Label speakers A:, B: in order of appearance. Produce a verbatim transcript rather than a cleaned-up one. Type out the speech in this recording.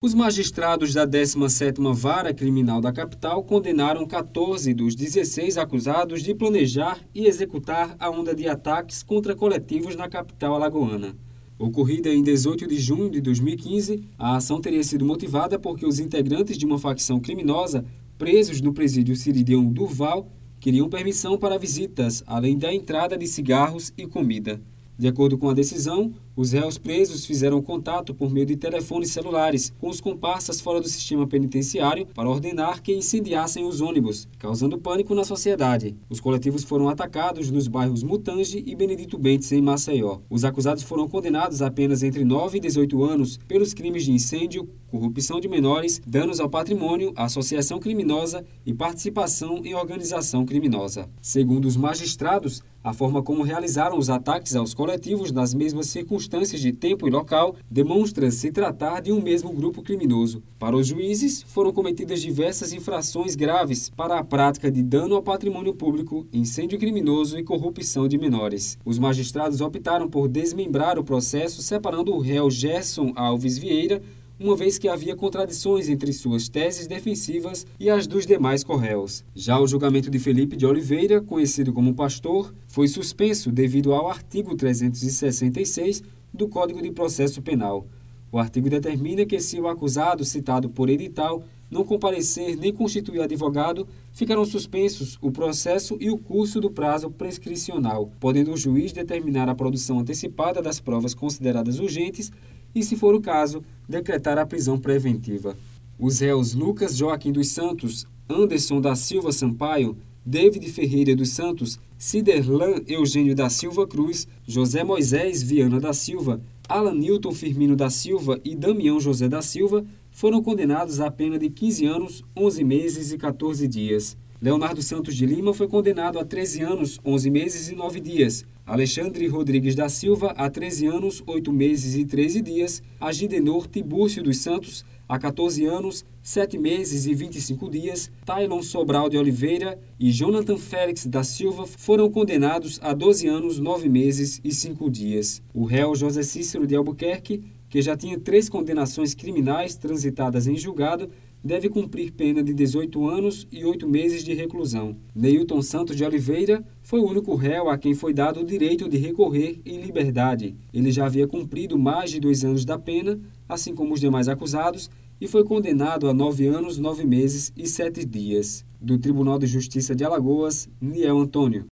A: Os magistrados da décima sétima Vara Criminal da capital condenaram quatorze dos dezesseis acusados de planejar e executar a onda de ataques contra coletivos na capital alagoana. Ocorrida em dezoito de junho de dois mil e quinze, a ação teria sido motivada porque os integrantes de uma facção criminosa, presos no presídio Ciridião Durval, queriam permissão para visitas, além da entrada de cigarros e comida. De acordo com a decisão, os réus presos fizeram contato por meio de telefones celulares com os comparsas fora do sistema penitenciário para ordenar que incendiassem os ônibus, causando pânico na sociedade. Os coletivos foram atacados nos bairros Mutange e Benedito Bentes, em Maceió. Os acusados foram condenados a apenas entre nove e dezoito anos pelos crimes de incêndio, corrupção de menores, danos ao patrimônio, associação criminosa e participação em organização criminosa. Segundo os magistrados, a forma como realizaram os ataques aos coletivos nas mesmas circunstâncias de tempo e local demonstra se tratar de um mesmo grupo criminoso. Para os juízes, foram cometidas diversas infrações graves para a prática de dano ao patrimônio público, incêndio criminoso e corrupção de menores. Os magistrados optaram por desmembrar o processo, separando o réu Gerson Alves Vieira, uma vez que havia contradições entre suas teses defensivas e as dos demais corréus. Já o julgamento de Felipe de Oliveira, conhecido como Pastor, foi suspenso devido ao artigo trezentos e sessenta e seis do Código de Processo Penal. O artigo determina que se o acusado citado por edital não comparecer nem constituir advogado, ficarão suspensos o processo e o curso do prazo prescricional, podendo o juiz determinar a produção antecipada das provas consideradas urgentes e, se for o caso, decretar a prisão preventiva. Os réus Lucas Joaquim dos Santos, Anderson da Silva Sampaio, David Ferreira dos Santos, Ciderlan Eugênio da Silva Cruz, José Moisés Viana da Silva, Alan Newton Firmino da Silva e Damião José da Silva foram condenados a pena de quinze anos, onze meses e quatorze dias. Leonardo Santos de Lima foi condenado a treze anos, onze meses e nove dias. Alexandre Rodrigues da Silva a treze anos, oito meses e treze dias. Agidenor Tibúrcio dos Santos a quatorze anos, sete meses e vinte e cinco dias. Tailon Sobral de Oliveira e Jonathan Félix da Silva foram condenados a doze anos, nove meses e cinco dias. O réu José Cícero de Albuquerque, que já tinha três condenações criminais transitadas em julgado, deve cumprir pena de dezoito anos e oito meses de reclusão. Neilton Santos de Oliveira foi o único réu a quem foi dado o direito de recorrer em liberdade. Ele já havia cumprido mais de dois anos da pena, assim como os demais acusados, e foi condenado a nove anos, nove meses e sete dias. Do Tribunal de Justiça de Alagoas, Niel Antônio.